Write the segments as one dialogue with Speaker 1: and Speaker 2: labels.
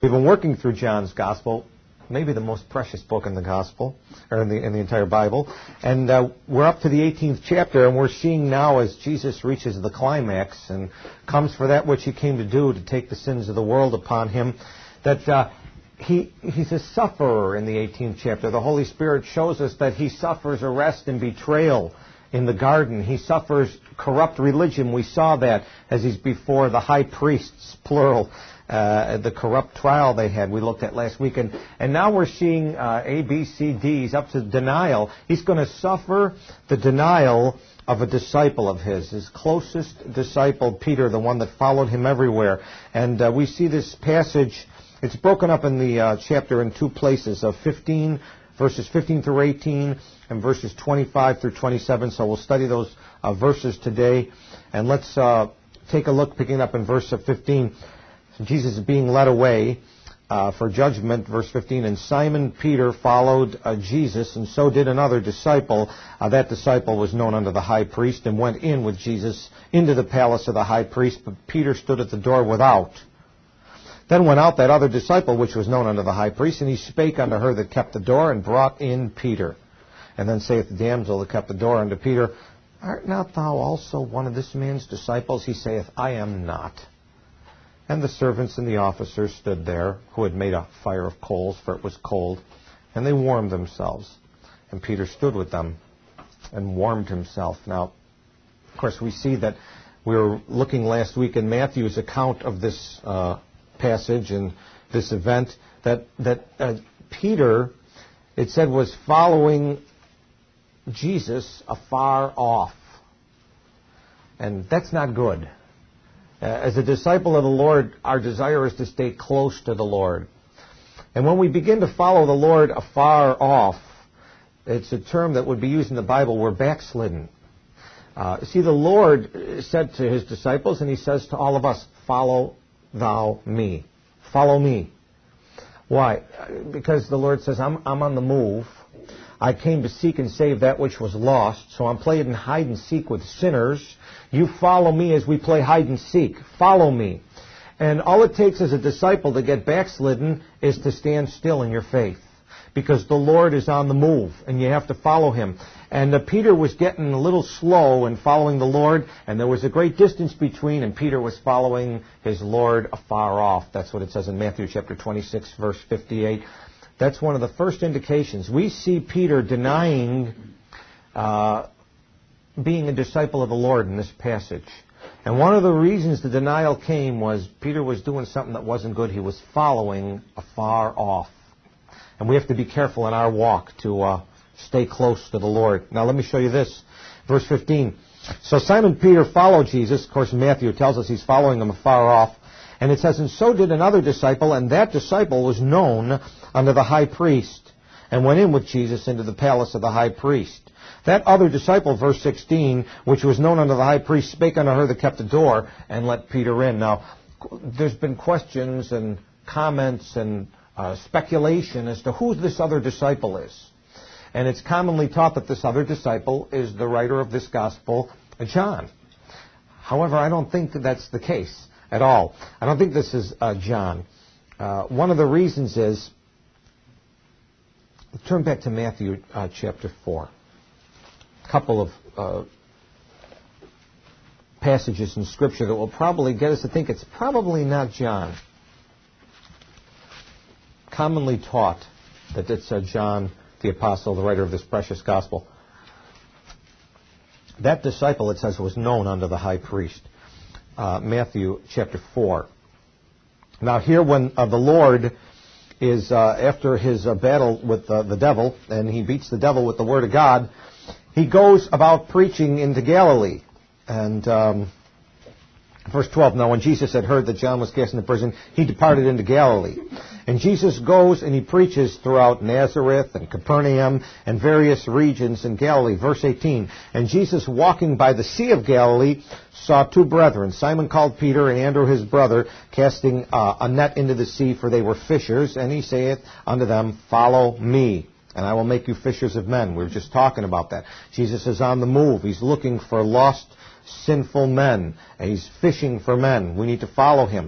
Speaker 1: We've been working through John's Gospel, maybe the most precious book in the Gospel, or in the entire Bible. And we're up to the 18th chapter, and we're seeing now as Jesus reaches the climax and comes for that which he came to do, to take the sins of the world upon him, that he's a sufferer in the 18th chapter. The Holy Spirit shows us that he suffers arrest and betrayal in the garden. He suffers corrupt religion. We saw that as he's before the high priests, plural, the corrupt trial they had we looked at last week. And now we're seeing A, B, C, D. He's up to denial. He's going to suffer the denial of a disciple of his closest disciple, Peter, the one that followed him everywhere. And we see this passage. It's broken up in the chapter in two places, of verses 15 through 18 and verses 25 through 27. So we'll study those verses today. And let's take a look, picking up in verse 15. Jesus is being led away for judgment, verse 15. And Simon Peter followed Jesus, and so did another disciple. That disciple was known unto the high priest, and went in with Jesus into the palace of the high priest. But Peter stood at the door without. Then went out that other disciple, which was known unto the high priest, and he spake unto her that kept the door, and brought in Peter. And then saith the damsel that kept the door unto Peter, Art not thou also one of this man's disciples? He saith, I am not. And the servants and the officers stood there, who had made a fire of coals, for it was cold, and they warmed themselves. And Peter stood with them and warmed himself. Now, of course, we see that we were looking last week in Matthew's account of this passage and this event, that Peter, it said, was following Jesus afar off. And that's not good. As a disciple of the Lord, our desire is to stay close to the Lord. And when we begin to follow the Lord afar off, it's a term that would be used in the Bible, we're backslidden. See, the Lord said to his disciples, and he says to all of us, follow thou me. Follow me. Why? Because the Lord says, I'm on the move. I came to seek and save that which was lost, so I'm playing hide and seek with sinners. You follow me as we play hide and seek. Follow me. And all it takes as a disciple to get backslidden is to stand still in your faith, because the Lord is on the move, and you have to follow him. And Peter was getting a little slow in following the Lord, and there was a great distance between, and Peter was following his Lord afar off. That's what it says in Matthew chapter 26, verse 58. That's one of the first indications. We see Peter denying being a disciple of the Lord in this passage. And one of the reasons the denial came was Peter was doing something that wasn't good. He was following afar off. And we have to be careful in our walk to stay close to the Lord. Now let me show you this. Verse 15. So Simon Peter followed Jesus. Of course, Matthew tells us he's following him afar off. And it says, and so did another disciple, and that disciple was known unto the high priest, and went in with Jesus into the palace of the high priest. That other disciple, verse 16, which was known unto the high priest, spake unto her that kept the door, and let Peter in. Now, there's been questions and comments and speculation as to who this other disciple is. And it's commonly taught that this other disciple is the writer of this gospel, John. However, I don't think that that's the case at all. I don't think this is John. One of the reasons is, turn back to Matthew chapter 4. A couple of passages in Scripture that will probably get us to think it's probably not John. Commonly taught that it's John the Apostle, the writer of this precious gospel. That disciple, it says, was known unto the high priest. Matthew chapter 4. Now here when the Lord is after his battle with the devil, and he beats the devil with the word of God, he goes about preaching into Galilee. And verse 12, now when Jesus had heard that John was cast into prison, he departed into Galilee. And Jesus goes and he preaches throughout Nazareth and Capernaum and various regions in Galilee. Verse 18, and Jesus walking by the Sea of Galilee saw two brethren, Simon called Peter and Andrew his brother, casting a net into the sea, for they were fishers. And he saith unto them, follow me, and I will make you fishers of men. We were just talking about that. Jesus is on the move. He's looking for lost, sinful men. And he's fishing for men. We need to follow him.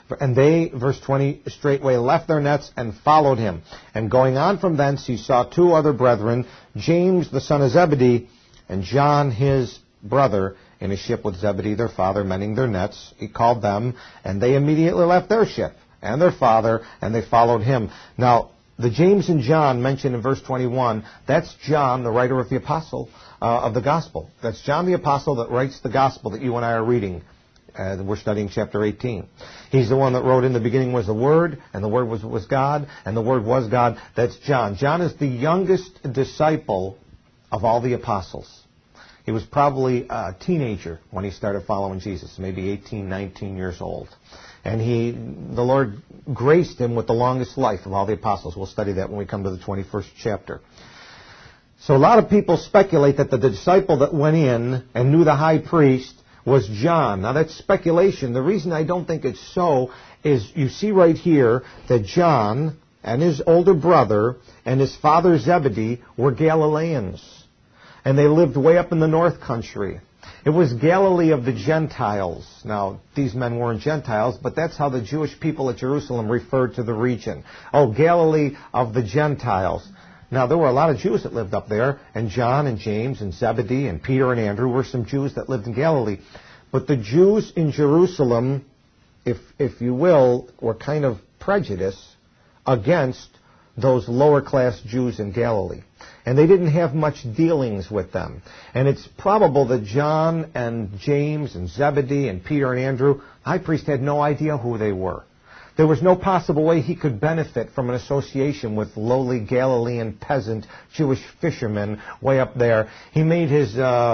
Speaker 1: And they, verse 20, straightway left their nets and followed him. And going on from thence, he saw two other brethren, James the son of Zebedee, and John his brother, in a ship with Zebedee their father, mending their nets. He called them, and they immediately left their ship and their father, and they followed him. Now, the James and John mentioned in verse 21, that's John, the writer of the apostle of the gospel. That's John the apostle that writes the gospel that you and I are reading. We're studying chapter 18. He's the one that wrote, in the beginning was the Word, and the Word was God, and the Word was God. That's John. John is the youngest disciple of all the apostles. He was probably a teenager when he started following Jesus, maybe 18, 19 years old. And the Lord graced him with the longest life of all the apostles. We'll study that when we come to the 21st chapter. So a lot of people speculate that the disciple that went in and knew the high priest was John. Now that's speculation. The reason I don't think it's so is you see right here that John and his older brother and his father Zebedee were Galileans. And they lived way up in the north country. It was Galilee of the Gentiles. Now, these men weren't Gentiles, but that's how the Jewish people at Jerusalem referred to the region. Oh, Galilee of the Gentiles. Now, there were a lot of Jews that lived up there, and John and James and Zebedee and Peter and Andrew were some Jews that lived in Galilee. But the Jews in Jerusalem, if you will, were kind of prejudiced against those lower-class Jews in Galilee. And they didn't have much dealings with them. And it's probable that John and James and Zebedee and Peter and Andrew, high priest had no idea who they were. There was no possible way he could benefit from an association with lowly Galilean peasant Jewish fishermen way up there. He made his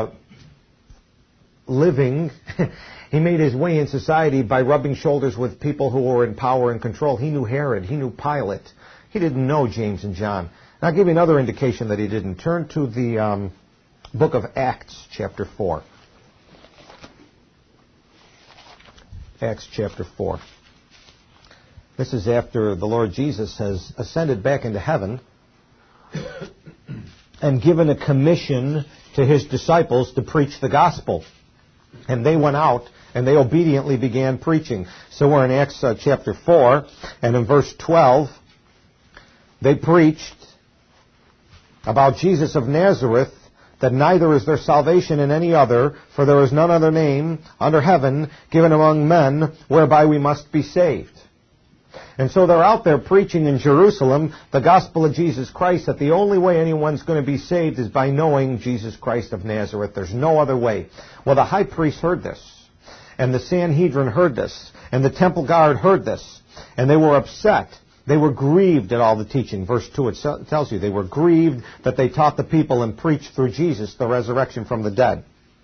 Speaker 1: living, he made his way in society by rubbing shoulders with people who were in power and control. He knew Herod. He knew Pilate. He didn't know James and John. I'll give you another indication that he didn't. Turn to the book of Acts, chapter 4. Acts chapter 4. This is after the Lord Jesus has ascended back into heaven and given a commission to his disciples to preach the gospel. And they went out and they obediently began preaching. So we're in Acts chapter 4, and in verse 12, they preached about Jesus of Nazareth, that neither is there salvation in any other, for there is none other name under heaven given among men whereby we must be saved. And so they're out there preaching in Jerusalem the gospel of Jesus Christ, that the only way anyone's going to be saved is by knowing Jesus Christ of Nazareth. There's no other way. Well, the high priest heard this, and the Sanhedrin heard this, and the temple guard heard this, and they were upset. They were grieved at all the teaching. Verse 2, it tells you they were grieved that they taught the people and preached through Jesus the resurrection from the dead.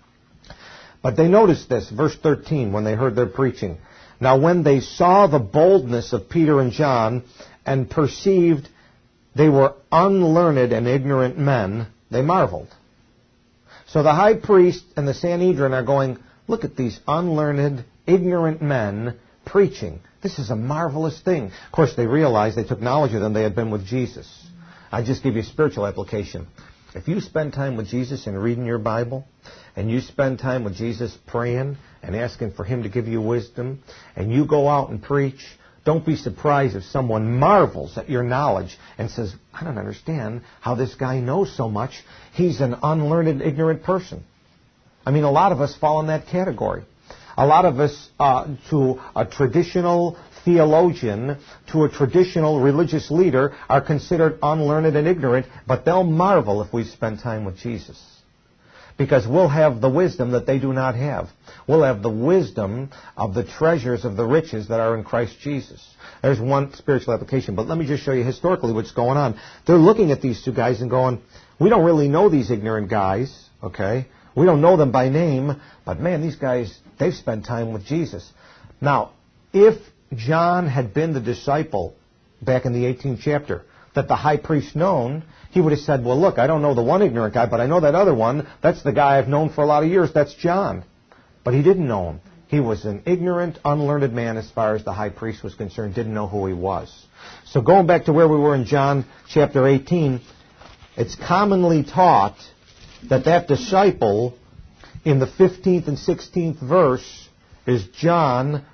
Speaker 1: But they noticed this, verse 13, when they heard their preaching. Now when they saw the boldness of Peter and John and perceived they were unlearned and ignorant men, they marveled. So the high priest and the Sanhedrin are going, look at these unlearned, ignorant men preaching. This is a marvelous thing. Of course, they realized, they took knowledge of them, they had been with Jesus. I just give you a spiritual application. If you spend time with Jesus and reading your Bible, and you spend time with Jesus praying and asking for him to give you wisdom, and you go out and preach, don't be surprised if someone marvels at your knowledge and says, I don't understand how this guy knows so much. He's an unlearned, ignorant person. I mean, a lot of us fall in that category. A lot of us, to a traditional theologian, to a traditional religious leader, are considered unlearned and ignorant, but they'll marvel if we spend time with Jesus. Because we'll have the wisdom that they do not have. We'll have the wisdom of the treasures of the riches that are in Christ Jesus. There's one spiritual application, but let me just show you historically what's going on. They're looking at these two guys and going, we don't really know these ignorant guys, okay? We don't know them by name, but man, these guys, they've spent time with Jesus. Now, if John had been the disciple back in the 18th chapter that the high priest known, he would have said, well, look, I don't know the one ignorant guy, but I know that other one. That's the guy I've known for a lot of years. That's John. But he didn't know him. He was an ignorant, unlearned man as far as the high priest was concerned, didn't know who he was. So going back to where we were in John chapter 18, it's commonly taught that disciple in the 15th and 16th verse is John,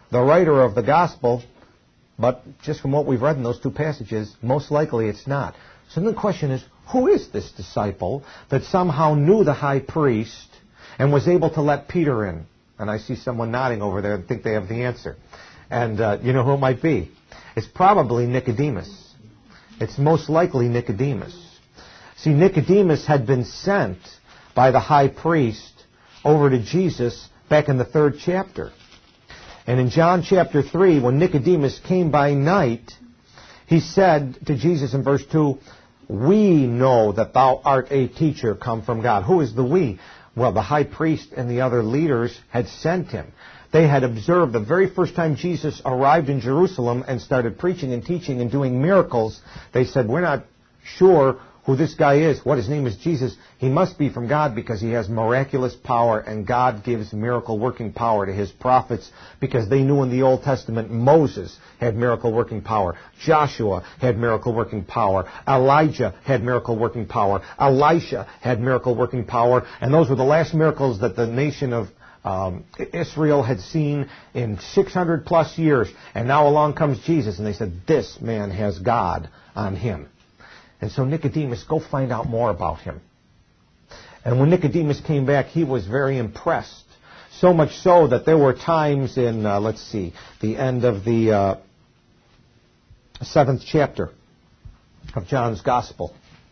Speaker 1: the writer of the gospel, but just from what we've read in those two passages, most likely it's not. So then the question is, who is this disciple that somehow knew the high priest and was able to let Peter in? And I see someone nodding over there and think they have the answer. And you know who it might be? It's probably Nicodemus. It's most likely Nicodemus. See, Nicodemus had been sent by the high priest over to Jesus back in the 3rd chapter. And in John chapter 3, when Nicodemus came by night, he said to Jesus in verse 2, "We know that thou art a teacher come from God." Who is the we? Well, the high priest and the other leaders had sent him. They had observed the very first time Jesus arrived in Jerusalem and started preaching and teaching and doing miracles. They said, "We're not sure who this guy is. What, his name is Jesus? He must be from God because he has miraculous power, and God gives miracle working power to his prophets," because they knew in the Old Testament Moses had miracle working power. Joshua had miracle working power. Elijah had miracle working power. Elisha had miracle working power. And those were the last miracles that the nation of Israel had seen in 600 plus years. And now along comes Jesus, and they said, "This man has God on him." And so Nicodemus, go find out more about him. And when Nicodemus came back, he was very impressed. So much so that there were times in, the end of the 7th chapter of John's Gospel.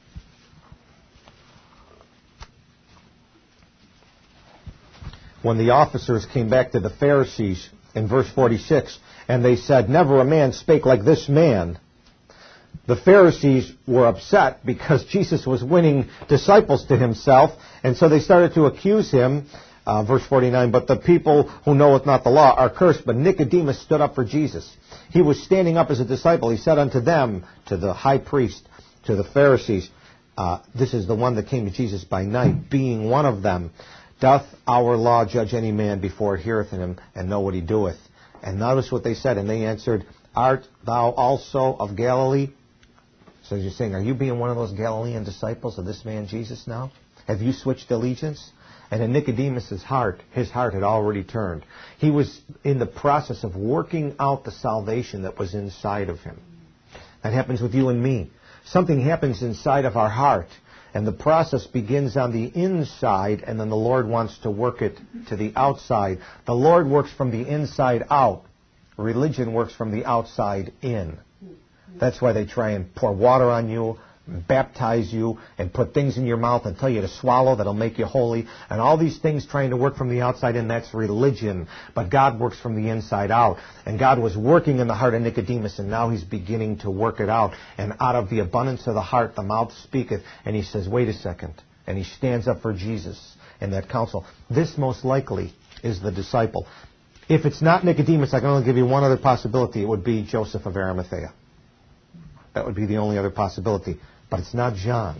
Speaker 1: When the officers came back to the Pharisees in verse 46, and they said, "Never a man spake like this man." The Pharisees were upset because Jesus was winning disciples to himself, and so they started to accuse him. Verse 49, "But the people who knoweth not the law are cursed." But Nicodemus stood up for Jesus. He was standing up as a disciple. He said unto them, to the high priest, to the Pharisees, this is the one that came to Jesus by night, being one of them. "Doth our law judge any man before it heareth him, and know what he doeth?" And notice what they said. And they answered, "Art thou also of Galilee?" So you're saying, are you being one of those Galilean disciples of this man Jesus now? Have you switched allegiance? And in Nicodemus' heart, his heart had already turned. He was in the process of working out the salvation that was inside of him. That happens with you and me. Something happens inside of our heart, and the process begins on the inside, and then the Lord wants to work it to the outside. The Lord works from the inside out. Religion works from the outside in. That's why they try and pour water on you, baptize you, and put things in your mouth and tell you to swallow that'll make you holy. And all these things trying to work from the outside in, that's religion. But God works from the inside out. And God was working in the heart of Nicodemus, and now he's beginning to work it out. And out of the abundance of the heart, the mouth speaketh. And he says, "Wait a second." And he stands up for Jesus in that council. This most likely is the disciple. If it's not Nicodemus, I can only give you one other possibility. It would be Joseph of Arimathea. That would be the only other possibility. But it's not John.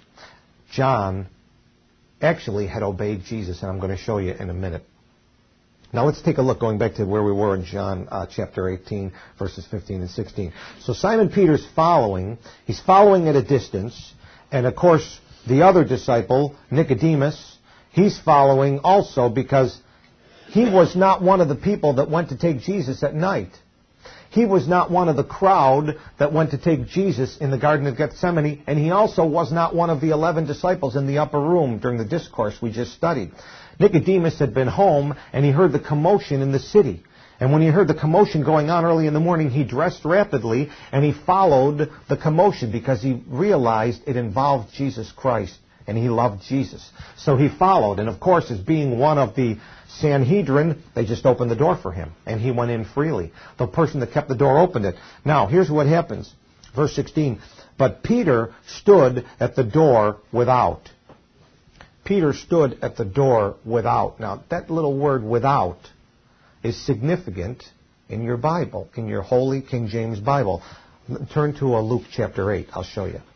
Speaker 1: John actually had obeyed Jesus, and I'm going to show you in a minute. Now let's take a look, going back to where we were in John chapter 18, verses 15 and 16. So Simon Peter's following. He's following at a distance. And of course, the other disciple, Nicodemus, he's following also because he was not one of the people that went to take Jesus at night. He was not one of the crowd that went to take Jesus in the Garden of Gethsemane, and he also was not one of the 11 disciples in the upper room during the discourse we just studied. Nicodemus had been home, and he heard the commotion in the city. And when he heard the commotion going on early in the morning, he dressed rapidly, and he followed the commotion because he realized it involved Jesus Christ, and he loved Jesus. So he followed, and of course, as being one of the Sanhedrin, they just opened the door for him, and he went in freely. The person that kept the door opened it. Now, here's what happens. Verse 16, "But Peter stood at the door without." Peter stood at the door without. Now, that little word without is significant in your Bible, in your Holy King James Bible. Turn to Luke chapter 8. I'll show you.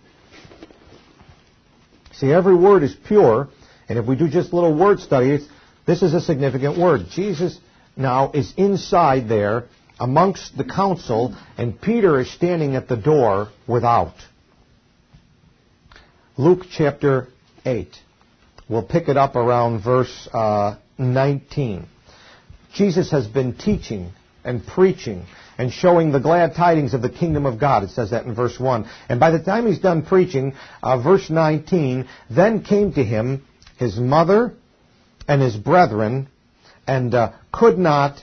Speaker 1: See, every word is pure, and if we do just little word studies, this is a significant word. Jesus now is inside there amongst the council, and Peter is standing at the door without. Luke chapter 8. We'll pick it up around verse 19. Jesus has been teaching and preaching and showing the glad tidings of the kingdom of God. It says that in verse 1. And by the time he's done preaching, verse 19, then came to him his mother and his brethren, and could not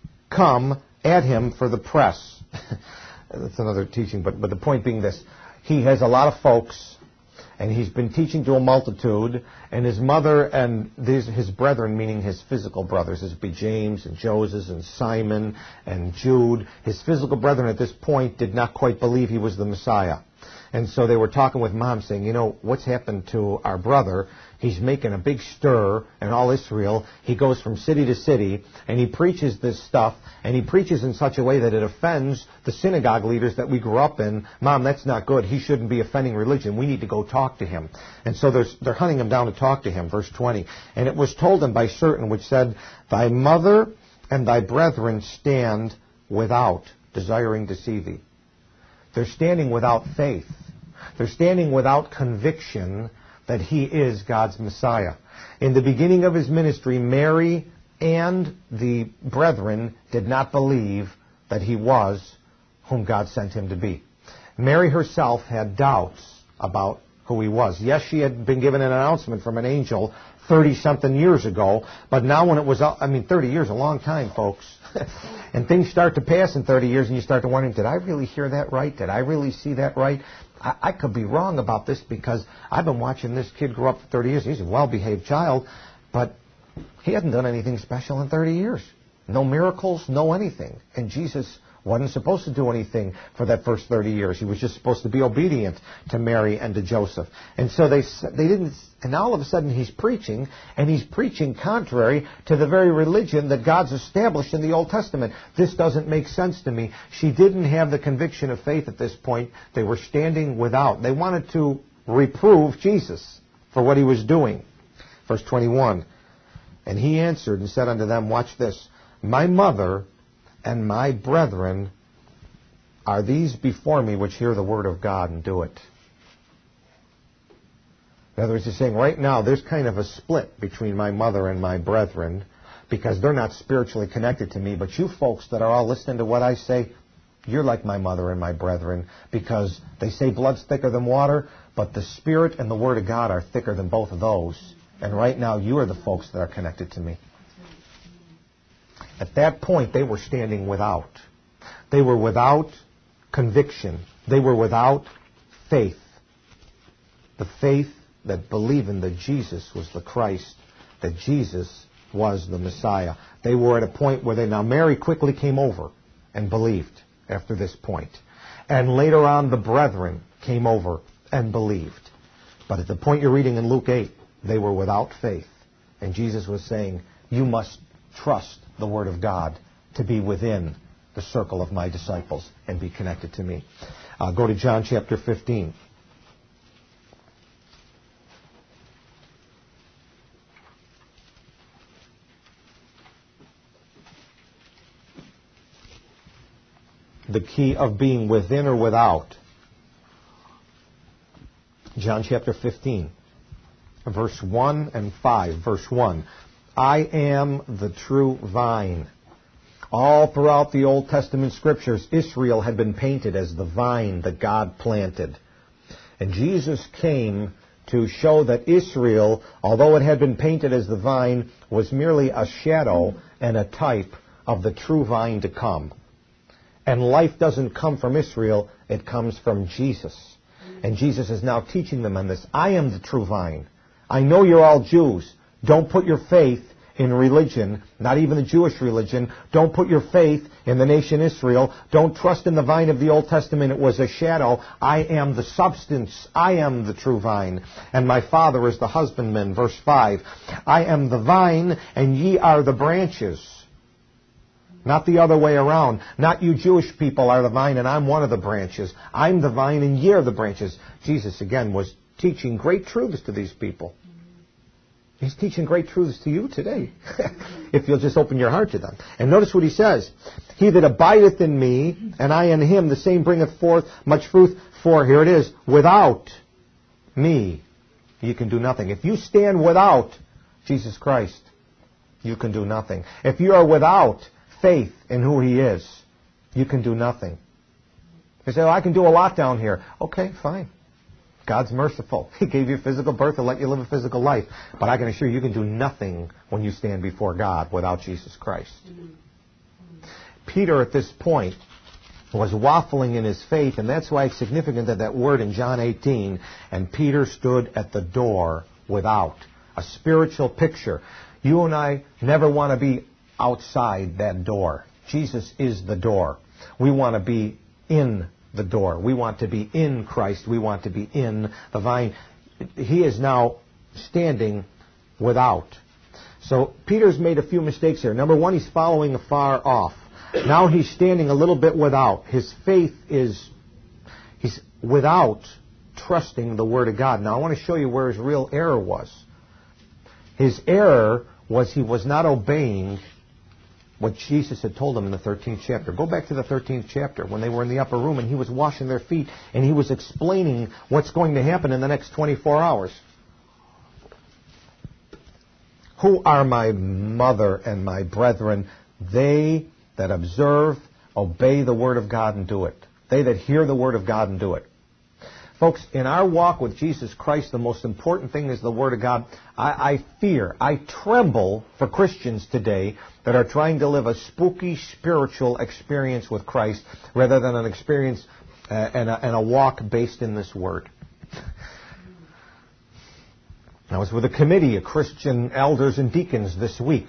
Speaker 1: come at him for the press. That's another teaching, but the point being this. He has a lot of folks, and he's been teaching to a multitude, and his mother and his brethren, meaning his physical brothers, this would be James and Joseph and Simon and Jude. His physical brethren at this point did not quite believe he was the Messiah. And so they were talking with Mom saying, you know, what's happened to our brother? He's making a big stir in all Israel. He goes from city to city, and he preaches this stuff, and he preaches in such a way that it offends the synagogue leaders that we grew up in. Mom, that's not good. He shouldn't be offending religion. We need to go talk to him. And so they're hunting him down to talk to him, verse 20. And it was told him by certain which said, thy mother and thy brethren stand without, desiring to see thee. They're standing without faith. They're standing without conviction that he is God's Messiah. In the beginning of his ministry, Mary and the brethren did not believe that he was whom God sent him to be. Mary herself had doubts about who he was. Yes, she had been given an announcement from an angel 30-something years ago, but now when it was, 30 years, a long time, folks. And things start to pass in 30 years, and you start to wondering, did I really hear that right? Did I really see that right? I could be wrong about this because I've been watching this kid grow up for 30 years. He's a well-behaved child, but he hasn't done anything special in 30 years. No miracles, no anything. And Jesus wasn't supposed to do anything for that first 30 years. He was just supposed to be obedient to Mary and to Joseph. And so they didn't, and now all of a sudden he's preaching, and he's preaching contrary to the very religion that God's established in the Old Testament. This doesn't make sense to me. She didn't have the conviction of faith at this point. They were standing without. They wanted to reprove Jesus for what he was doing. Verse 21, and he answered and said unto them, watch this, my mother and my brethren are these before me which hear the word of God and do it. In other words, he's saying right now there's kind of a split between my mother and my brethren because they're not spiritually connected to me. But you folks that are all listening to what I say, you're like my mother and my brethren because they say blood's thicker than water, but the Spirit and the Word of God are thicker than both of those. And right now you are the folks that are connected to me. At that point, they were standing without. They were without conviction. They were without faith. The faith that believing that Jesus was the Christ, that Jesus was the Messiah. They were at a point where now Mary quickly came over and believed after this point. And later on, the brethren came over and believed. But at the point you're reading in Luke 8, they were without faith. And Jesus was saying, you must trust the Word of God to be within the circle of my disciples and be connected to me. Go to John chapter 15. The key of being within or without. John chapter 15, verse 1 and 5. Verse 1. I am the true vine. All throughout the Old Testament scriptures, Israel had been painted as the vine that God planted. And Jesus came to show that Israel, although it had been painted as the vine, was merely a shadow and a type of the true vine to come. And life doesn't come from Israel, it comes from Jesus. And Jesus is now teaching them on this. I am the true vine. I know you're all Jews. Don't put your faith in religion, not even the Jewish religion. Don't put your faith in the nation Israel. Don't trust in the vine of the Old Testament. It was a shadow. I am the substance. I am the true vine. And my Father is the husbandman. Verse 5. I am the vine, and ye are the branches. Not the other way around. Not you Jewish people are the vine, and I'm one of the branches. I'm the vine, and ye are the branches. Jesus, again, was teaching great truths to these people. He's teaching great truths to you today, if you'll just open your heart to them. And notice what he says. He that abideth in me, and I in him, the same bringeth forth much fruit. For, here it is, without me, you can do nothing. If you stand without Jesus Christ, you can do nothing. If you are without faith in who He is, you can do nothing. You say, I can do a lot down here. Okay, fine. God's merciful. He gave you physical birth to let you live a physical life. But I can assure you can do nothing when you stand before God without Jesus Christ. Peter, at this point, was waffling in his faith, and that's why it's significant that word in John 18, and Peter stood at the door without. A spiritual picture. You and I never want to be outside that door. Jesus is the door. We want to be in the door. We want to be in Christ. We want to be in the vine. He is now standing without. So Peter's made a few mistakes here. Number one, he's following afar off. Now he's standing a little bit without. His faith is, he's without trusting the Word of God. Now I want to show you where his real error was. His error was he was not obeying what Jesus had told him in the 13th chapter. Go back to the 13th chapter when they were in the upper room and he was washing their feet and he was explaining what's going to happen in the next 24 hours. Who are my mother and my brethren? They that observe, obey the Word of God and do it. They that hear the Word of God and do it. Folks, in our walk with Jesus Christ, the most important thing is the Word of God. I fear, I tremble for Christians today that are trying to live a spooky spiritual experience with Christ rather than an experience and a walk based in this Word. I was with a committee of Christian elders and deacons this week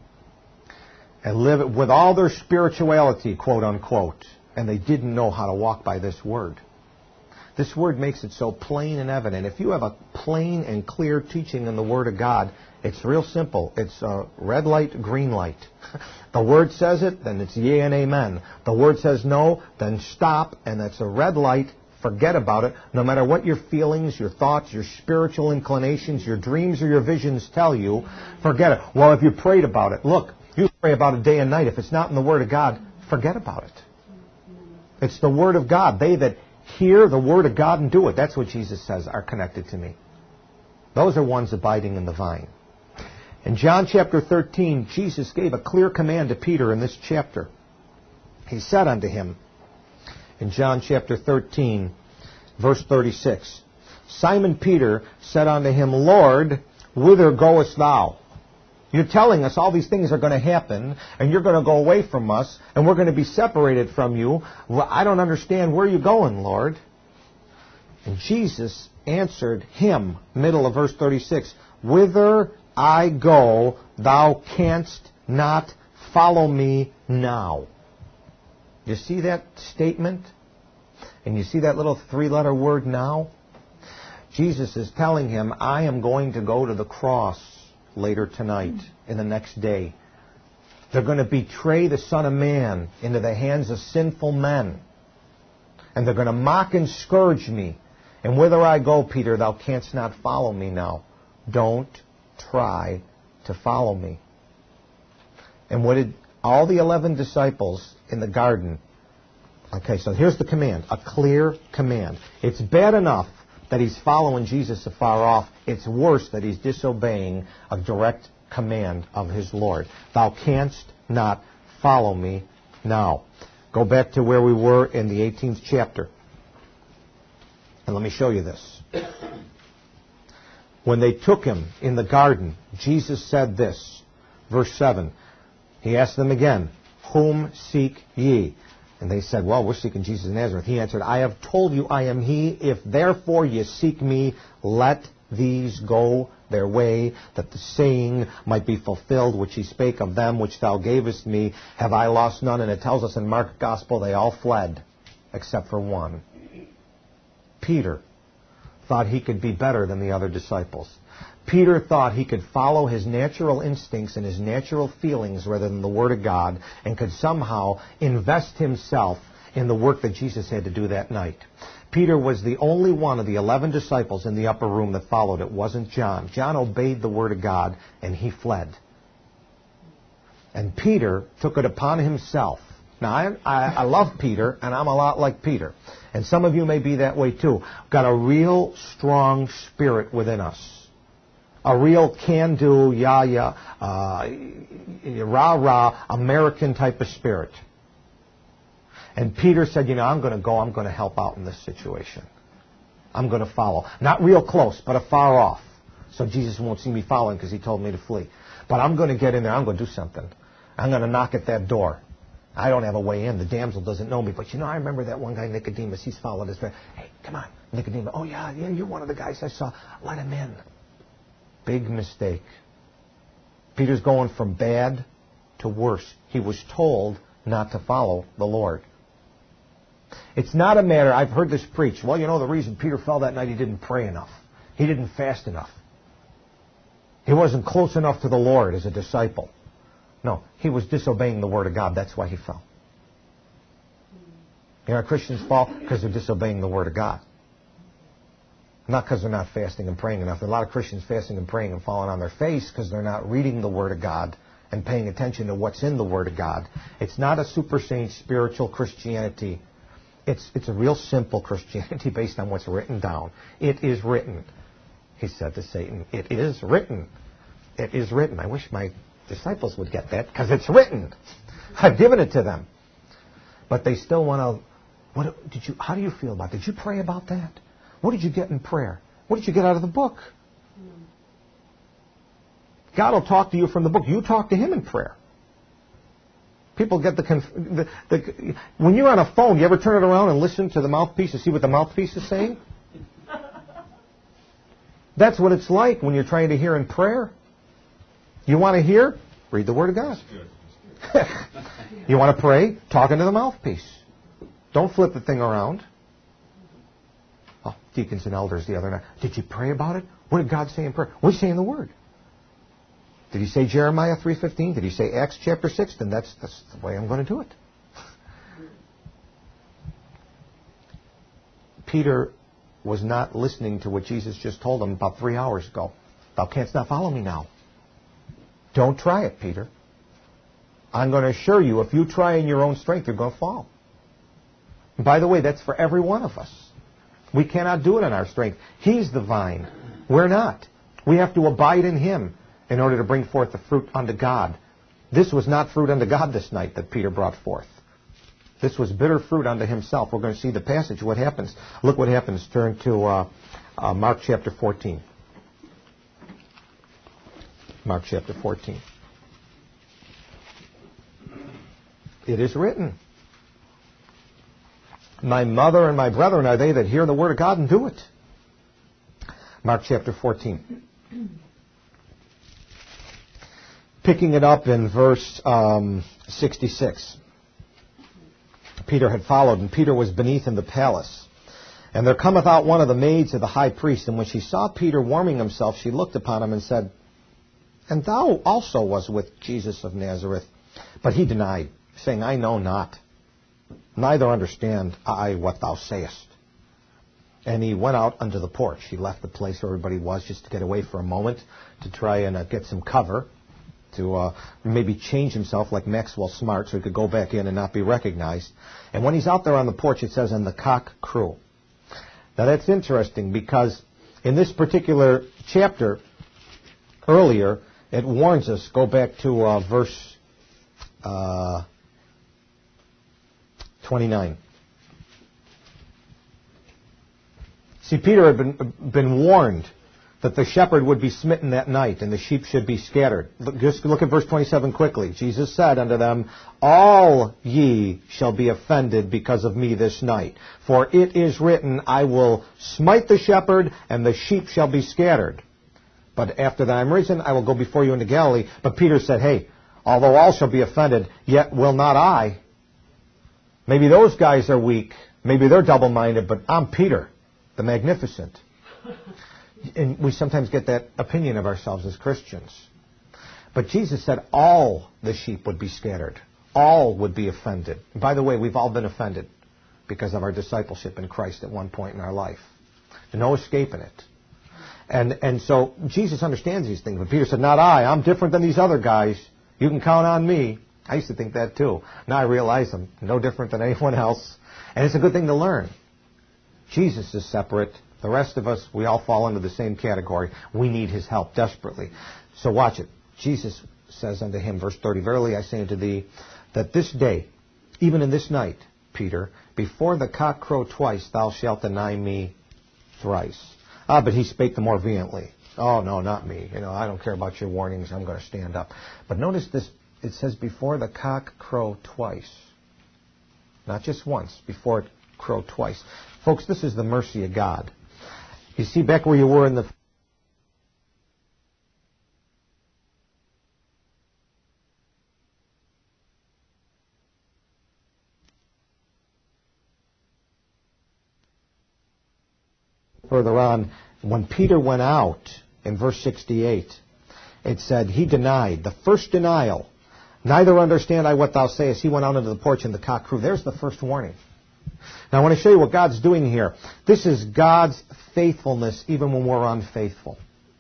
Speaker 1: and live with all their spirituality, quote unquote, and they didn't know how to walk by this Word. This Word makes it so plain and evident. If you have a plain and clear teaching in the Word of God, it's real simple. It's red light, green light. The Word says it, then it's yea and amen. The Word says no, then stop, and that's a red light. Forget about it. No matter what your feelings, your thoughts, your spiritual inclinations, your dreams or your visions tell you, forget it. Well, if you prayed about it, look, you pray about it day and night. If it's not in the Word of God, forget about it. It's the Word of God. They that hear the Word of God and do it, that's what Jesus says, are connected to me. Those are ones abiding in the vine. In John chapter 13, Jesus gave a clear command to Peter in this chapter. He said unto him, in John chapter 13, verse 36, Simon Peter said unto him, Lord, whither goest thou? You're telling us all these things are going to happen, and you're going to go away from us, and we're going to be separated from you. Well, I don't understand. Where are you going, Lord? And Jesus answered him, middle of verse 36, Whither I go, thou canst not follow me now. You see that statement? And you see that little three-letter word now? Jesus is telling him, I am going to go to the cross later tonight, in the next day. They're going to betray the Son of Man into the hands of sinful men. And they're going to mock and scourge me. And whither I go, Peter, thou canst not follow me now. Don't try to follow me. And what did all the 11 disciples in the garden... Okay, so here's the command, a clear command. It's bad enough that he's following Jesus afar off. It's worse that he's disobeying a direct command of his Lord. Thou canst not follow me now. Go back to where we were in the 18th chapter. And let me show you this. When they took him in the garden, Jesus said this, verse 7. He asked them again, Whom seek ye? And they said, Well, we're seeking Jesus of Nazareth. He answered, I have told you I am he. If therefore ye seek me, let these go their way, that the saying might be fulfilled which he spake of them which thou gavest me. Have I lost none? And it tells us in Mark's Gospel they all fled, except for one. Peter thought he could be better than the other disciples. Peter thought he could follow his natural instincts and his natural feelings rather than the Word of God, and could somehow invest himself in the work that Jesus had to do that night. Peter was the only one of the 11 disciples in the upper room that followed. It wasn't John. John obeyed the Word of God, and he fled. And Peter took it upon himself. Now, I love Peter, and I'm a lot like Peter. And some of you may be that way too. Got a real strong spirit within us. a real can-do, rah-rah, American type of spirit. And Peter said, I'm going to go, I'm going to help out in this situation. I'm going to follow. Not real close, but afar off. So Jesus won't see me following because he told me to flee. But I'm going to get in there, I'm going to do something. I'm going to knock at that door. I don't have a way in. The damsel doesn't know me. But I remember that one guy, Nicodemus. He's followed his friend. Hey, come on, Nicodemus. Oh, yeah, you're one of the guys I saw. Let him in. Big mistake. Peter's going from bad to worse. He was told not to follow the Lord. It's not a matter, I've heard this preached. Well, the reason Peter fell that night, he didn't pray enough. He didn't fast enough. He wasn't close enough to the Lord as a disciple. No, he was disobeying the Word of God. That's why he fell. Christians fall because they're disobeying the Word of God. Not because they're not fasting and praying enough. There are a lot of Christians fasting and praying and falling on their face because they're not reading the Word of God and paying attention to what's in the Word of God. It's not a super saint spiritual Christianity. It's a real simple Christianity based on what's written down. It is written. He said to Satan, it is written. It is written. I wish my disciples would get that because it's written. I've given it to them. But they still want to, how do you feel about it? Did you pray about that? What did you get in prayer? What did you get out of the book? God will talk to you from the book. You talk to Him in prayer. People get when you're on a phone, you ever turn it around and listen to the mouthpiece to see what the mouthpiece is saying? That's what it's like when you're trying to hear in prayer. You want to hear? Read the Word of God. You want to pray? Talk into the mouthpiece. Don't flip the thing around. Oh, deacons and elders the other night. Did you pray about it? What did God say in prayer? What did He say in the Word? Did He say Jeremiah 3:15? Did He say Acts chapter 6? Then that's the way I'm going to do it. Peter was not listening to what Jesus just told him about 3 hours ago. Thou canst not follow me now. Don't try it, Peter. I'm going to assure you, if you try in your own strength, you're going to fall. And by the way, that's for every one of us. We cannot do it in our strength. He's the vine. We're not. We have to abide in Him in order to bring forth the fruit unto God. This was not fruit unto God this night that Peter brought forth. This was bitter fruit unto himself. We're going to see the passage. What happens? Look what happens. Turn to Mark chapter 14. Mark chapter 14. It is written, my mother and my brethren are they that hear the word of God and do it. Mark chapter 14. Picking it up in verse 66. Peter had followed, and Peter was beneath in the palace. And there cometh out one of the maids of the high priest, and when she saw Peter warming himself, she looked upon him and said, and thou also was with Jesus of Nazareth. But he denied, saying, I know not, neither understand I what thou sayest. And he went out unto the porch. He left the place where everybody was just to get away for a moment, to try and get some cover, to maybe change himself like Maxwell Smart so he could go back in and not be recognized. And when he's out there on the porch, it says, and the cock crew. Now that's interesting because in this particular chapter, earlier, it warns us, go back to verse 29. See, Peter had been warned that the shepherd would be smitten that night and the sheep should be scattered. Just look at verse 27 quickly. Jesus said unto them, all ye shall be offended because of me this night. For it is written, I will smite the shepherd, and the sheep shall be scattered. But after that I am risen, I will go before you into Galilee. But Peter said, hey, although all shall be offended, yet will not I. Maybe those guys are weak. Maybe they're double-minded, but I'm Peter, the magnificent. And we sometimes get that opinion of ourselves as Christians. But Jesus said all the sheep would be scattered. All would be offended. And by the way, we've all been offended because of our discipleship in Christ at one point in our life. There's no escaping it. And so Jesus understands these things. But Peter said, not I. I'm different than these other guys. You can count on me. I used to think that too. Now I realize I'm no different than anyone else. And it's a good thing to learn. Jesus is separate. The rest of us, we all fall into the same category. We need his help desperately. So watch it. Jesus says unto him, verse 30, Verily I say unto thee, that this day, even in this night, Peter, before the cock crow twice, thou shalt deny me thrice. But he spake the more vehemently. Oh, no, not me. I don't care about your warnings. I'm going to stand up. But notice this. It says before the cock crow twice. Not just once. Before it crow twice. Folks, this is the mercy of God. You see, back where you were in the... Further on, when Peter went out, in verse 68, it said, he denied, the first denial, neither understand I what thou sayest. He went out into the porch and the cock crew. There's the first warning. Now I want to show you what God's doing here. This is God's faithfulness even when we're unfaithful.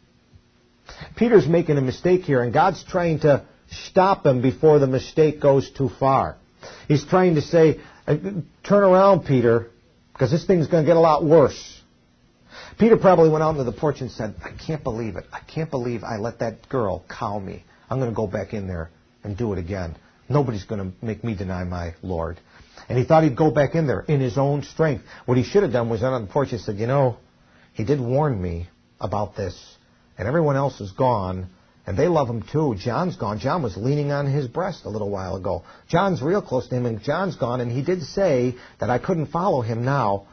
Speaker 1: Peter's making a mistake here, and God's trying to stop him before the mistake goes too far. He's trying to say, turn around, Peter, because this thing's going to get a lot worse. Peter probably went out into the porch and said, I can't believe it. I can't believe I let that girl cow me. I'm going to go back in there and do it again. Nobody's going to make me deny my Lord. And he thought he'd go back in there in his own strength. What he should have done was out on the porch and said, he did warn me about this. And everyone else is gone. And they love him too. John's gone. John was leaning on his breast a little while ago. John's real close to him, and John's gone. And he did say that I couldn't follow him now.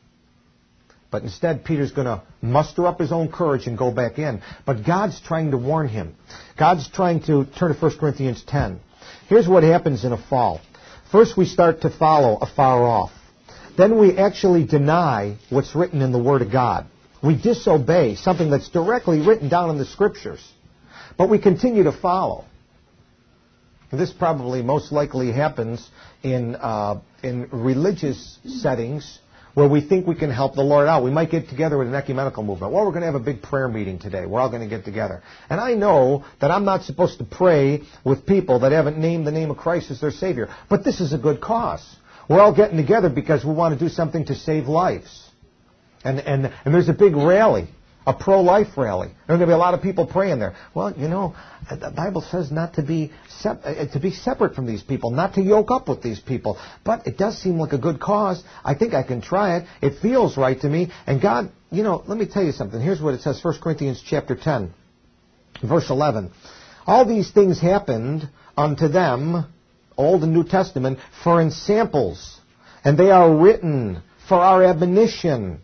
Speaker 1: But instead, Peter's going to muster up his own courage and go back in. But God's trying to warn him. God's trying to turn to 1 Corinthians 10. Here's what happens in a fall. First, we start to follow afar off. Then we actually deny what's written in the Word of God. We disobey something that's directly written down in the Scriptures. But we continue to follow. And this probably most likely happens in religious settings where we think we can help the Lord out. We might get together with an ecumenical movement. Well, we're going to have a big prayer meeting today. We're all going to get together. And I know that I'm not supposed to pray with people that haven't named the name of Christ as their Savior. But this is a good cause. We're all getting together because we want to do something to save lives. And there's a big rally, a pro-life rally. There are going to be a lot of people praying there. Well, the Bible says not to be separate from these people, not to yoke up with these people. But it does seem like a good cause. I think I can try it. It feels right to me. And God, let me tell you something. Here's what it says, 1 Corinthians chapter 10, verse 11. All these things happened unto them, Old and New Testament, for ensamples, and they are written for our admonition.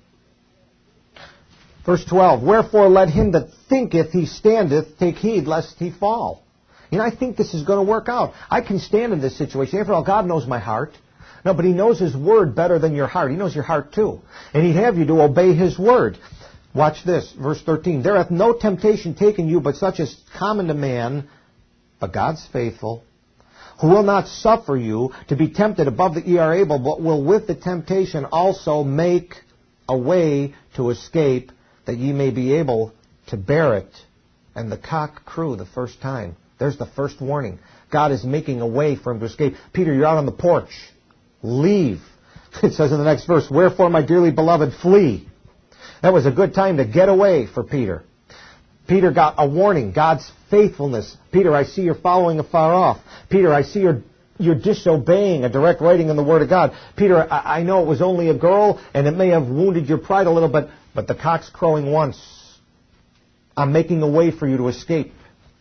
Speaker 1: Verse 12, wherefore let him that thinketh he standeth take heed lest he fall. I think this is going to work out. I can stand in this situation. After all, God knows my heart. No, but He knows His Word better than your heart. He knows your heart too. And He'd have you to obey His Word. Watch this, verse 13. There hath no temptation taken you but such as common to man, but God's faithful, who will not suffer you to be tempted above that ye are able, but will with the temptation also make a way to escape, that ye may be able to bear it. And the cock crew the first time. There's the first warning. God is making a way for him to escape. Peter, you're out on the porch. Leave. It says in the next verse, wherefore, my dearly beloved, flee. That was a good time to get away for Peter. Peter got a warning. God's faithfulness. Peter, I see you're following afar off. Peter, I see you're disobeying a direct writing in the Word of God. Peter, I know it was only a girl, and it may have wounded your pride a little bit, but the cock's crowing once. I'm making a way for you to escape.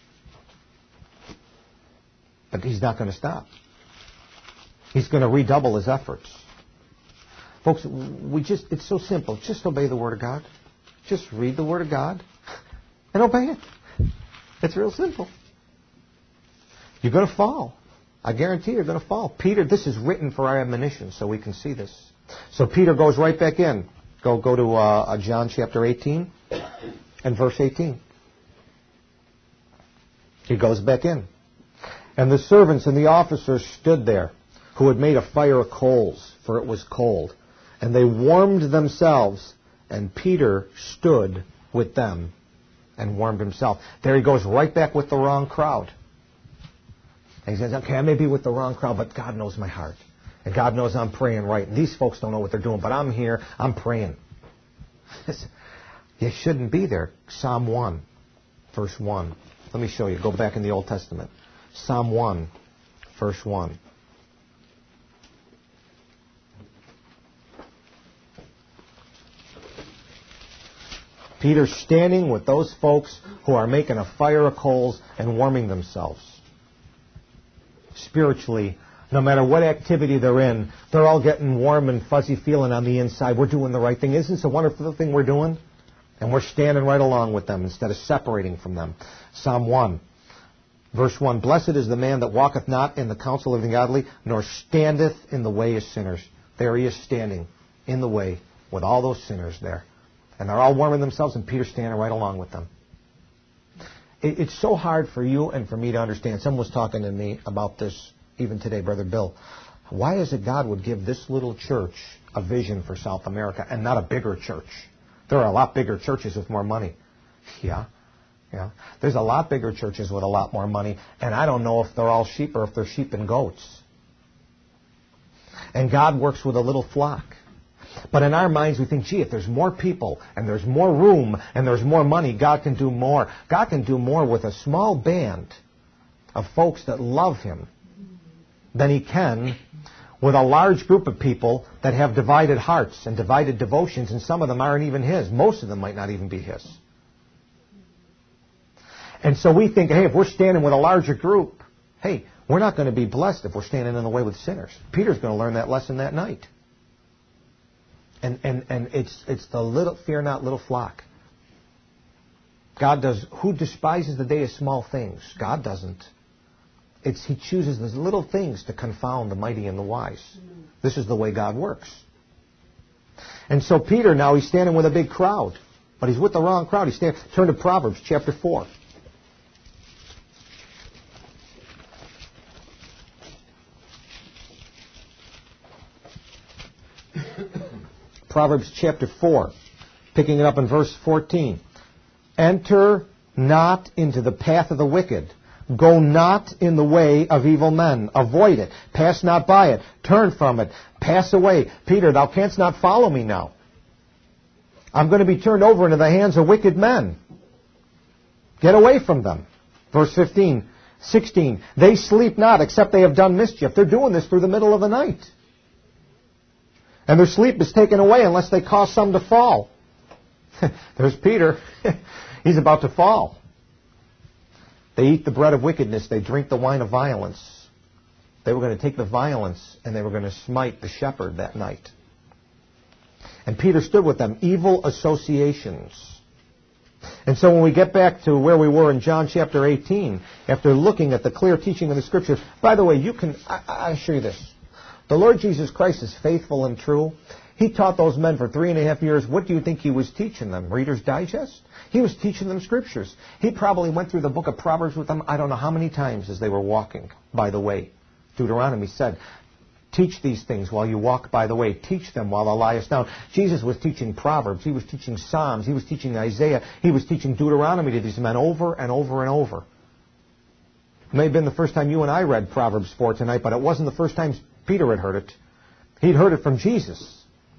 Speaker 1: But he's not going to stop. He's going to redouble his efforts. Folks, it's so simple. Just obey the Word of God. Just read the Word of God and obey it. It's real simple. You're going to fall. I guarantee you're going to fall. Peter, this is written for our admonition, so we can see this. So Peter goes right back in. Go to John chapter 18 and verse 18. He goes back in. And the servants and the officers stood there, who had made a fire of coals, for it was cold. And they warmed themselves, and Peter stood with them and warmed himself. There he goes right back with the wrong crowd. And he says, okay, I may be with the wrong crowd, but God knows my heart. And God knows I'm praying right. And these folks don't know what they're doing, but I'm here, I'm praying. You shouldn't be there. Psalm 1, verse 1. Let me show you. Go back in the Old Testament. Psalm 1, verse 1. Peter's standing with those folks who are making a fire of coals and warming themselves. Spiritually, no matter what activity they're in, they're all getting warm and fuzzy feeling on the inside. We're doing the right thing. Isn't this a wonderful thing we're doing? And we're standing right along with them instead of separating from them. Psalm 1, verse 1. Blessed is the man that walketh not in the counsel of the godly, nor standeth in the way of sinners. There he is standing in the way with all those sinners there. And they're all warming themselves, and Peter's standing right along with them. It's so hard for you and for me to understand. Someone was talking to me about this even today, Brother Bill. Why is it God would give this little church a vision for South America and not a bigger church? There are a lot bigger churches with more money. Yeah. There's a lot bigger churches with a lot more money, and I don't know if they're all sheep or if they're sheep and goats. And God works with a little flock. But in our minds, we think, gee, if there's more people and there's more room and there's more money, God can do more. God can do more with a small band of folks that love Him than He can with a large group of people that have divided hearts and divided devotions, and some of them aren't even His. Most of them might not even be His. And so we think, hey, if we're standing with a larger group, hey, we're not going to be blessed if we're standing in the way with sinners. Peter's going to learn that lesson that night. And it's the little, fear not, little flock. God does. Who despises the day of small things? God doesn't. He chooses those little things to confound the mighty and the wise. This is the way God works. And so Peter now, he's standing with a big crowd, but he's with the wrong crowd. Turn to Proverbs chapter 4. Proverbs chapter 4, picking it up in verse 14. Enter not into the path of the wicked. Go not in the way of evil men. Avoid it. Pass not by it. Turn from it. Pass away. Peter, thou canst not follow me now. I'm going to be turned over into the hands of wicked men. Get away from them. Verse 16. They sleep not except they have done mischief. They're doing this through the middle of the night. And their sleep is taken away unless they cause some to fall. There's Peter. He's about to fall. They eat the bread of wickedness. They drink the wine of violence. They were going to take the violence and they were going to smite the shepherd that night. And Peter stood with them. Evil associations. And so when we get back to where we were in John chapter 18, after looking at the clear teaching of the Scriptures, by the way, I assure you this. The Lord Jesus Christ is faithful and true. He taught those men for 3.5 years. What do you think He was teaching them? Reader's Digest? He was teaching them Scriptures. He probably went through the book of Proverbs with them, I don't know how many times as they were walking by the way. Deuteronomy said, teach these things while you walk by the way. Teach them while thou liest down. Jesus was teaching Proverbs. He was teaching Psalms. He was teaching Isaiah. He was teaching Deuteronomy to these men over and over and over. It may have been the first time you and I read Proverbs 4 tonight, but it wasn't the first time Peter had heard it. He'd heard it from Jesus.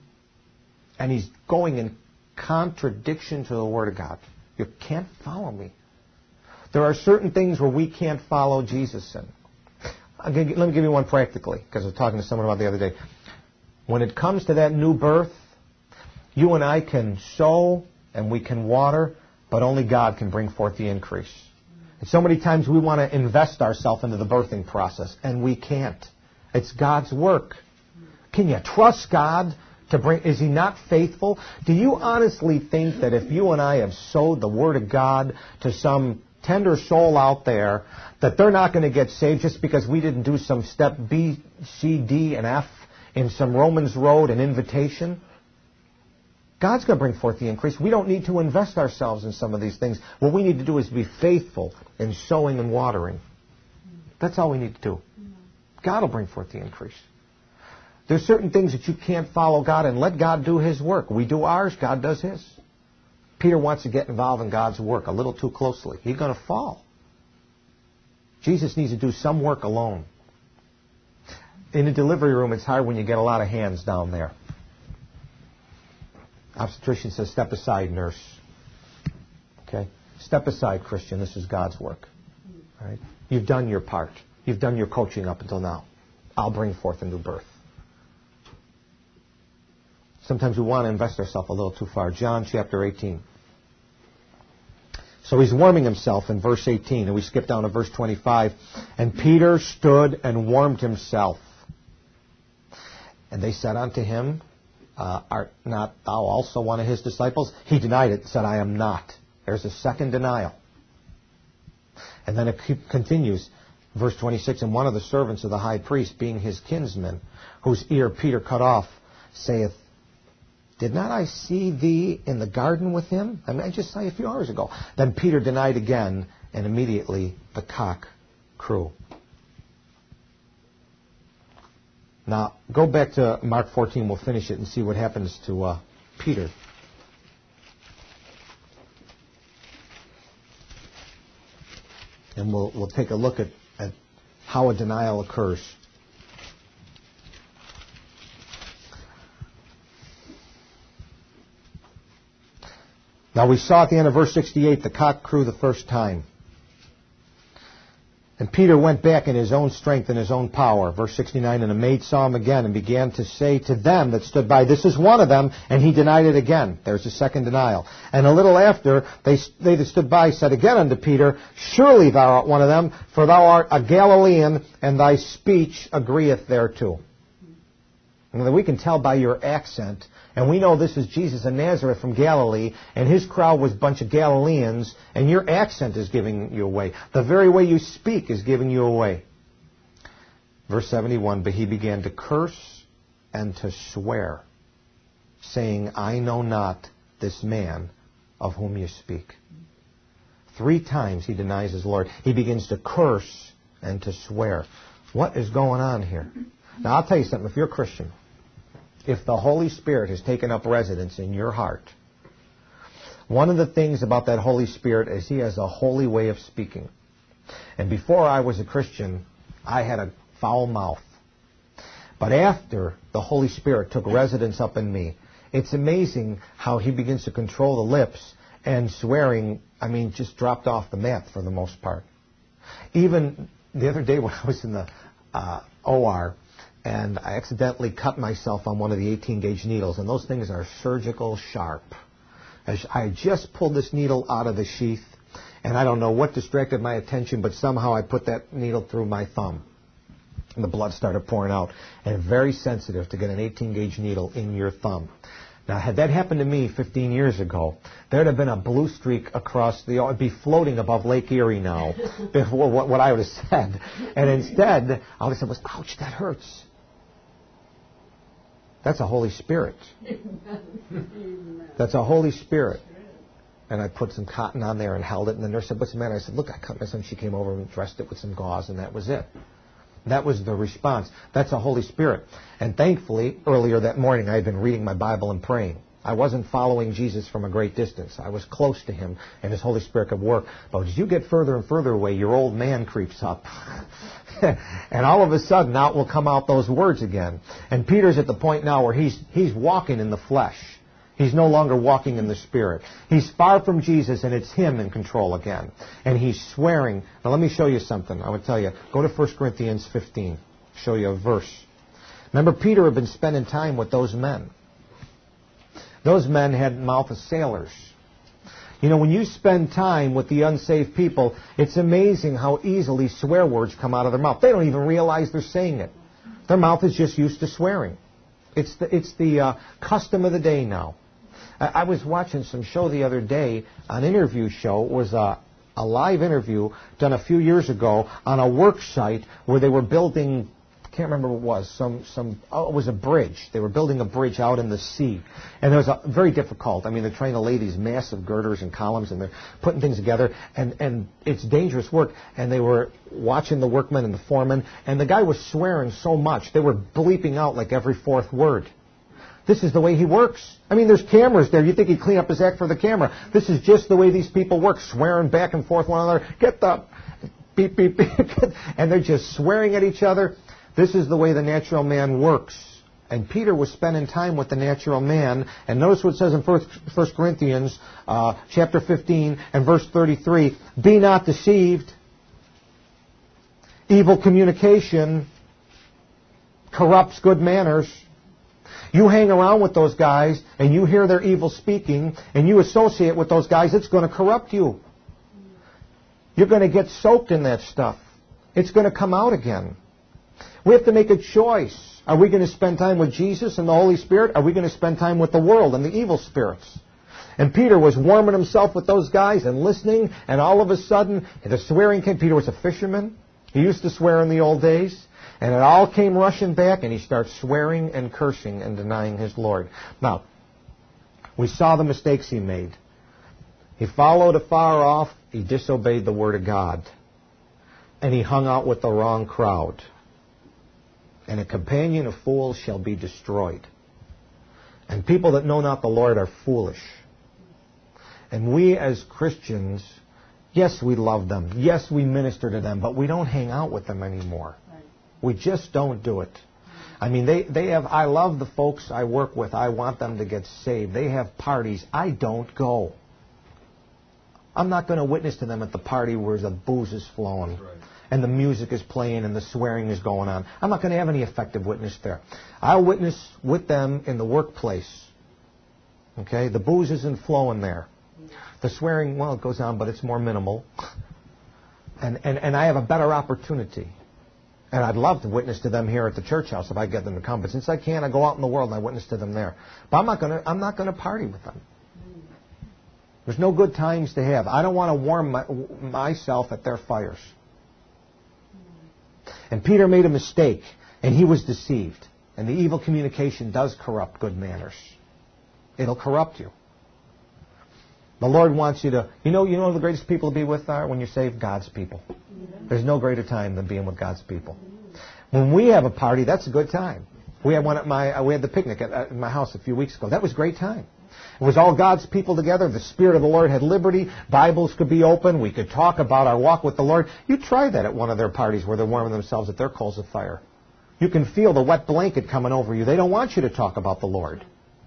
Speaker 1: And he's going in contradiction to the Word of God. You can't follow me. There are certain things where we can't follow Jesus in. Let me give you one practically, because I was talking to someone about the other day. When it comes to that new birth, you and I can sow and we can water, but only God can bring forth the increase. And so many times we want to invest ourselves into the birthing process, and we can't. It's God's work. Can you trust God to bring? Is He not faithful? Do you honestly think that if you and I have sowed the Word of God to some tender soul out there, that they're not going to get saved just because we didn't do some step B, C, D, and F in some Romans road and invitation? God's going to bring forth the increase. We don't need to invest ourselves in some of these things. What we need to do is be faithful in sowing and watering. That's all we need to do. God will bring forth the increase. There's certain things that you can't follow God and let God do His work. We do ours, God does His. Peter wants to get involved in God's work a little too closely. He's going to fall. Jesus needs to do some work alone. In a delivery room, it's hard when you get a lot of hands down there. Obstetrician says, step aside, nurse. Okay? Step aside, Christian. This is God's work. All right? You've done your part. You've done your coaching up until now. I'll bring forth a new birth. Sometimes we want to invest ourselves a little too far. John chapter 18. So he's warming himself in verse 18, and we skip down to verse 25. And Peter stood and warmed himself. And they said unto him, art not thou also one of his disciples? He denied it, said, I am not. There's a second denial. And then it continues, verse 26, and one of the servants of the high priest, being his kinsman, whose ear Peter cut off, saith, did not I see thee in the garden with him? I just saw you a few hours ago. Then Peter denied again, and immediately the cock crew. Now, go back to Mark 14. We'll finish it and see what happens to Peter. And we'll take a look at how a denial occurs. Now we saw at the end of verse 68, the cock crew the first time. And Peter went back in his own strength and his own power. Verse 69, and a maid saw him again and began to say to them that stood by, this is one of them, and he denied it again. There's a second denial. And a little after, they that stood by said again unto Peter, surely thou art one of them, for thou art a Galilean, and thy speech agreeth thereto. And we can tell by your accent, and we know this is Jesus of Nazareth from Galilee, and his crowd was a bunch of Galileans, and your accent is giving you away. The very way you speak is giving you away. Verse 71, but he began to curse and to swear, saying, I know not this man of whom you speak. 3 times he denies his Lord. He begins to curse and to swear. What is going on here? Now, I'll tell you something. If you're a Christian, if the Holy Spirit has taken up residence in your heart, one of the things about that Holy Spirit is he has a holy way of speaking. And before I was a Christian, I had a foul mouth. But after the Holy Spirit took residence up in me, it's amazing how he begins to control the lips, and swearing, just dropped off the mat for the most part. Even the other day when I was in the OR, and I accidentally cut myself on one of the 18-gauge needles, and those things are surgical sharp. I just pulled this needle out of the sheath, and I don't know what distracted my attention, but somehow I put that needle through my thumb, and the blood started pouring out. And very sensitive to get an 18-gauge needle in your thumb. Now, had that happened to me 15 years ago, there'd have been a blue streak across the... It'd be floating above Lake Erie now, before what I would have said. And instead, all I said was, ouch, that hurts. That's a Holy Spirit. That's a Holy Spirit. And I put some cotton on there and held it. And the nurse said, what's the matter? I said, look, I cut myself. She came over and dressed it with some gauze, and that was it. That was the response. That's a Holy Spirit. And thankfully, earlier that morning, I had been reading my Bible and praying. I wasn't following Jesus from a great distance. I was close to him, and his Holy Spirit could work. But as you get further and further away, your old man creeps up. And all of a sudden, out will come out those words again. And Peter's at the point now where he's walking in the flesh. He's no longer walking in the Spirit. He's far from Jesus, and it's him in control again. And he's swearing. Now, let me show you something. I would tell you, go to 1 Corinthians 15. Show you a verse. Remember, Peter had been spending time with those men. Those men had the mouth of sailors. You know, when you spend time with the unsaved people, it's amazing how easily swear words come out of their mouth. They don't even realize they're saying it. Their mouth is just used to swearing. It's the custom of the day now. I was watching some show the other day, an interview show. It was a live interview done a few years ago on a work site where they were building, I can't remember what it was, it was a bridge. They were building a bridge out in the sea. And it was very difficult. They're trying to lay these massive girders and columns, and they're putting things together, and it's dangerous work. And they were watching the workmen and the foreman, and the guy was swearing so much, they were bleeping out like every fourth word. This is the way he works. There's cameras there. You'd think he'd clean up his act for the camera. This is just the way these people work, swearing back and forth one another. Get the beep, beep, beep. And they're just swearing at each other. This is the way the natural man works. And Peter was spending time with the natural man. And notice what it says in 1 Corinthians chapter 15 and verse 33. Be not deceived. Evil communication corrupts good manners. You hang around with those guys and you hear their evil speaking and you associate with those guys, it's going to corrupt you. You're going to get soaked in that stuff. It's going to come out again. We have to make a choice. Are we going to spend time with Jesus and the Holy Spirit? Are we going to spend time with the world and the evil spirits? And Peter was warming himself with those guys and listening, and all of a sudden, the swearing came. Peter was a fisherman. He used to swear in the old days. And it all came rushing back, and he starts swearing and cursing and denying his Lord. Now, we saw the mistakes he made. He followed afar off. He disobeyed the Word of God. And he hung out with the wrong crowd. And a companion of fools shall be destroyed. And people that know not the Lord are foolish. And we as Christians, yes, we love them. Yes, we minister to them. But we don't hang out with them anymore. We just don't do it. I mean, they have, I love the folks I work with. I want them to get saved. They have parties. I don't go. I'm not going to witness to them at the party where the booze is flowing. Right. And the music is playing and the swearing is going on. I'm not going to have any effective witness there. I'll witness with them in the workplace. Okay? The booze isn't flowing there. The swearing, well, it goes on, but it's more minimal. And I have a better opportunity. And I'd love to witness to them here at the church house if I get them to come. But since I can't, I go out in the world and I witness to them there. But I'm not going to party with them. There's no good times to have. I don't want to warm myself at their fires. And Peter made a mistake, and he was deceived. And the evil communication does corrupt good manners. It'll corrupt you. The Lord wants you to... You know the greatest people to be with are when you're saved? God's people. There's no greater time than being with God's people. When we have a party, that's a good time. We had one at we had the picnic at my house a few weeks ago. That was a great time. It was all God's people together. The Spirit of the Lord had liberty. Bibles could be open. We could talk about our walk with the Lord. You try that at one of their parties where they're warming themselves at their coals of fire. You can feel the wet blanket coming over you. They don't want you to talk about the Lord.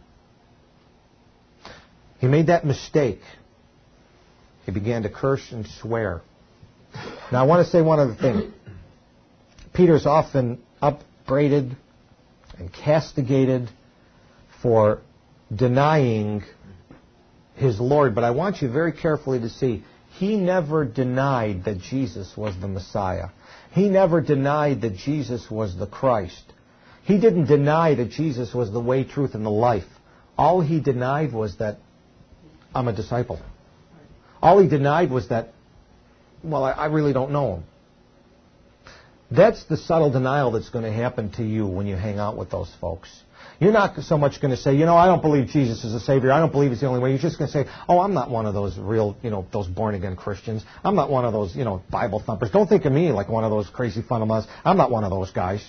Speaker 1: He made that mistake. He began to curse and swear. Now, I want to say one other thing. Peter's often upbraided and castigated for denying his Lord. But I want you very carefully to see, he never denied that Jesus was the Messiah. He never denied that Jesus was the Christ. He didn't deny that Jesus was the way, truth, and the life. All he denied was that I'm a disciple. All he denied was that, well, I really don't know him. That's the subtle denial that's going to happen to you when you hang out with those folks. You're not so much going to say, I don't believe Jesus is a Savior. I don't believe He's the only way. You're just going to say, I'm not one of those real, those born-again Christians. I'm not one of those, Bible thumpers. Don't think of me like one of those crazy fundamentalists. I'm not one of those guys.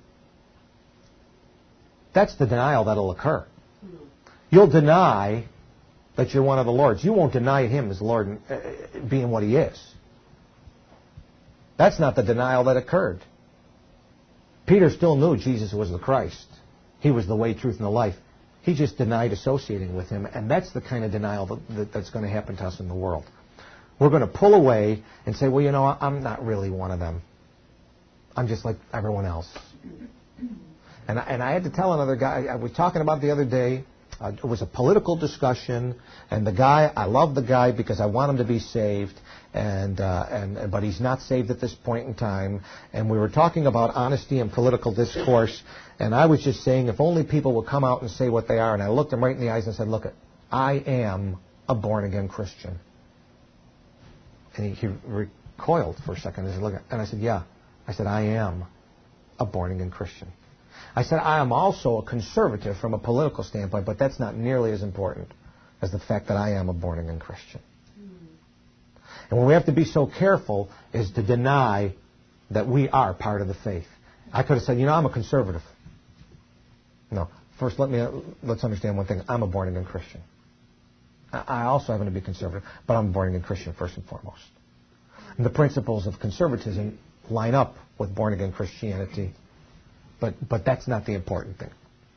Speaker 1: That's the denial that'll occur. You'll deny that you're one of the Lord's. You won't deny Him as Lord being what He is. That's not the denial that occurred. Peter still knew Jesus was the Christ. He was the way, truth, and the life. He just denied associating with Him, and that's the kind of denial that's going to happen to us in the world. We're going to pull away and say, I'm not really one of them. I'm just like everyone else. And I had to tell another guy, I was talking about the other day, it was a political discussion, and I love the guy because I want him to be saved, but he's not saved at this point in time. And we were talking about honesty and political discourse, and I was just saying if only people would come out and say what they are. And I looked him right in the eyes and said, look, I am a born-again Christian. And he recoiled for a second and I said, yeah. I said, I am a born-again Christian. I said, I am also a conservative from a political standpoint, but that's not nearly as important as the fact that I am a born-again Christian. And what we have to be so careful is to deny that we are part of the faith. I could have said, I'm a conservative. No. First, let's understand one thing. I'm a born-again Christian. I also happen to be conservative, but I'm a born-again Christian first and foremost. And the principles of conservatism line up with born-again Christianity. But that's not the important thing.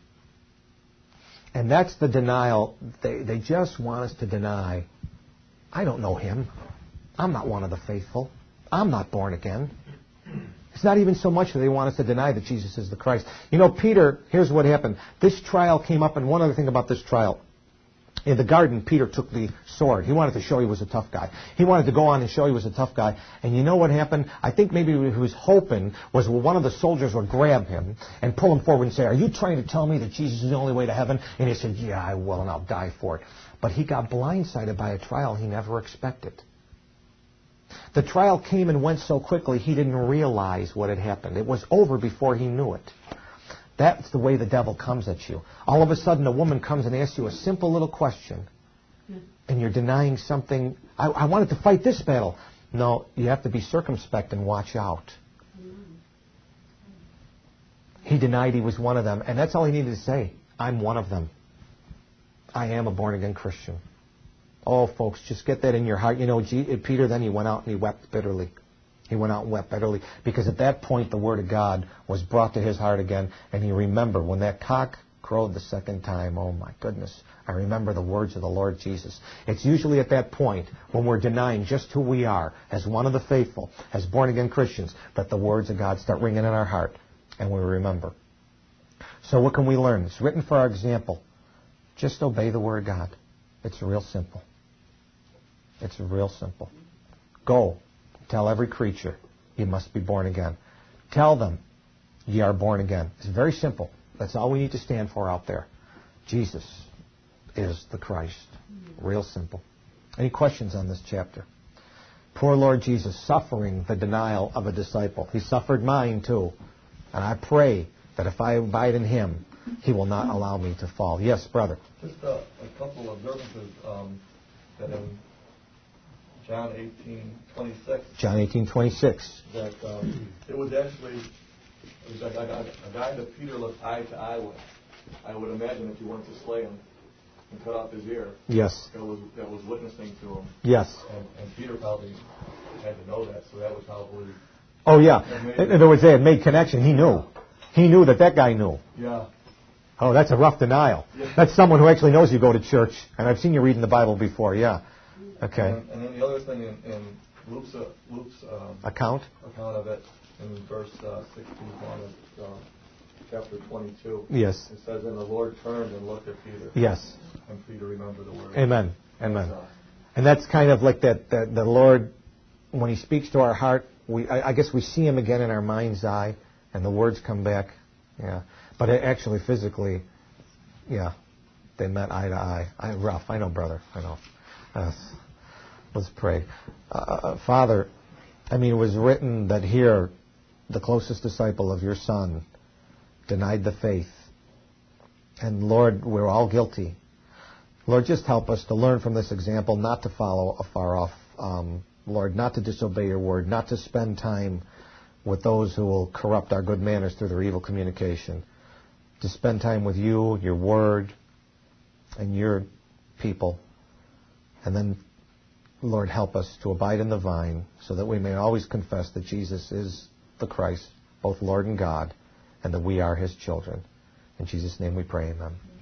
Speaker 1: And that's the denial. They just want us to deny, I don't know him. I'm not one of the faithful. I'm not born again. It's not even so much that they want us to deny that Jesus is the Christ. You know, Peter, here's what happened. This trial came up, and one other thing about this trial. In the garden, Peter took the sword. He wanted to show he was a tough guy. He wanted to go on and show he was a tough guy. And you know what happened? I think maybe what he was hoping was one of the soldiers would grab him and pull him forward and say, are you trying to tell me that Jesus is the only way to heaven? And he said, yeah, I will, and I'll die for it. But he got blindsided by a trial he never expected. The trial came and went so quickly he didn't realize what had happened. It was over before he knew it. That's the way the devil comes at you. All of a sudden, a woman comes and asks you a simple little question, and you're denying something. I wanted to fight this battle. No, you have to be circumspect and watch out. He denied he was one of them, and that's all he needed to say. I'm one of them. I am a born-again Christian. Oh, folks, just get that in your heart. You know, Peter, then he went out and he wept bitterly. He went out and wept bitterly because at that point the Word of God was brought to his heart again, and he remembered when that cock crowed the second time, oh my goodness, I remember the words of the Lord Jesus. It's usually at that point when we're denying just who we are as one of the faithful, as born-again Christians, that the words of God start ringing in our heart and we remember. So what can we learn? It's written for our example. Just obey the Word of God. It's real simple. It's real simple. Go. Tell every creature, you must be born again. Tell them, ye are born again. It's very simple. That's all we need to stand for out there. Jesus is the Christ. Real simple. Any questions on this chapter? Poor Lord Jesus suffering the denial of a disciple. He suffered mine too. And I pray that if I abide in him, he will not allow me to fall. Yes, brother.
Speaker 2: Just a couple of observances that in John 18:26.
Speaker 1: John 18:26.
Speaker 2: That it was actually a guy that Peter looked eye to eye with. I would imagine if you wanted to slay him and cut off his ear.
Speaker 1: Yes.
Speaker 2: That was witnessing to him.
Speaker 1: Yes.
Speaker 2: And Peter probably had to know that, so that would probably.
Speaker 1: Oh yeah. In other words, they had made connection. He knew. He knew that guy knew.
Speaker 2: Yeah.
Speaker 1: Oh, that's a rough denial.
Speaker 2: Yeah.
Speaker 1: That's someone who actually knows you go to church. And I've seen you reading the Bible before, yeah. Okay.
Speaker 2: And then the other thing in Luke's
Speaker 1: account
Speaker 2: of it, in verse 61 of chapter 22.
Speaker 1: Yes.
Speaker 2: It says, and the Lord turned and looked at Peter.
Speaker 1: Yes.
Speaker 2: And Peter remembered the word.
Speaker 1: Amen. Amen. And that's kind of like that the Lord, when he speaks to our heart, I guess we see him again in our mind's eye, and the words come back. Yeah. But actually, physically, yeah, they met eye to eye. Rough. I know, brother. I know. Let's pray. Father, I mean, it was written that here, the closest disciple of your Son denied the faith. And Lord, we're all guilty. Lord, just help us to learn from this example not to follow afar off. Lord, not to disobey your word, not to spend time with those who will corrupt our good manners through their evil communication. To spend time with you, your word, and your people. And then, Lord, help us to abide in the vine so that we may always confess that Jesus is the Christ, both Lord and God, and that we are his children. In Jesus' name we pray, amen.